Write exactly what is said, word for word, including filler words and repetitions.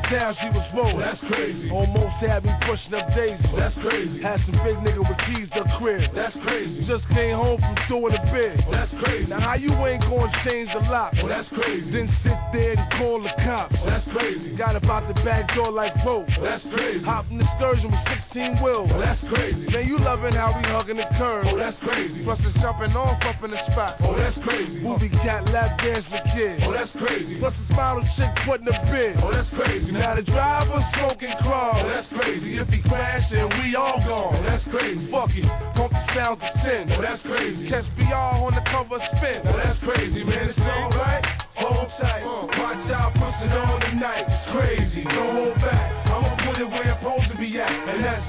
town, she was rolling. That's crazy. Almost had me pushing up daisies. That's crazy. Had some big nigga with keys to the crib. That's crazy. Just came home from doing a bid. Oh, that's crazy. Now how you ain't gonna change the lock? Oh, that's crazy. Then sit there and call the cops. Oh, that's crazy. Got about the back door like rope. Oh, that's crazy. Hopped an excursion with sixteen wheels. Oh, that's crazy. Man, you loving how we hugging the curb. Oh, that's crazy. Plus it's jumping off up in the spot. Oh, that's crazy. Movie cat lap dancing the kid. Oh, that's crazy. Plus this model chick putting a bid. Oh, that's crazy. Now the driver smoking crawl. Oh, that's crazy. If he crashing, we all gone. Oh, that's crazy. Fuck it, pump the sounds of ten. Oh, that's crazy. Catch B R on the cover spin. Oh, that's crazy, man. It's alright. Hold tight. Uh, watch out, push it on tonight. It's crazy. Don't hold back. I'ma put it where it's supposed to be at. And that's